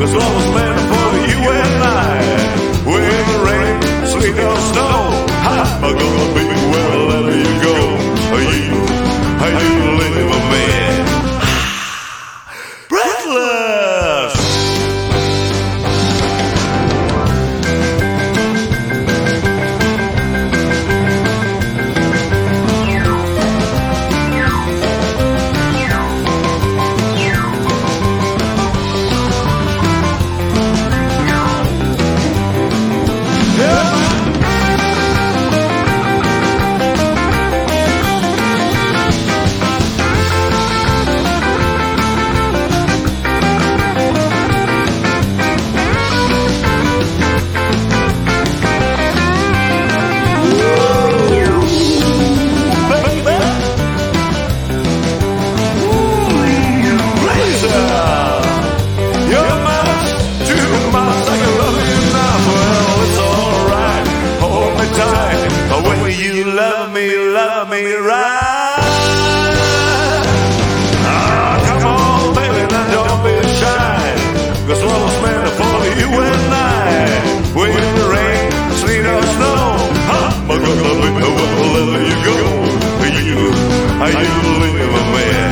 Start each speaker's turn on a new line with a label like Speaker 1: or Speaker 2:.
Speaker 1: 'cause all was meant for you and I. When the rain, sleet or snow, I'm gonna be wherever you go. You live a man. Breathless. Love me right. Come on, baby, now don't be shy. 'Cause what was meant for you and I. When the rain, sleet or snow, I'm gonna be wherever you go. You live a man.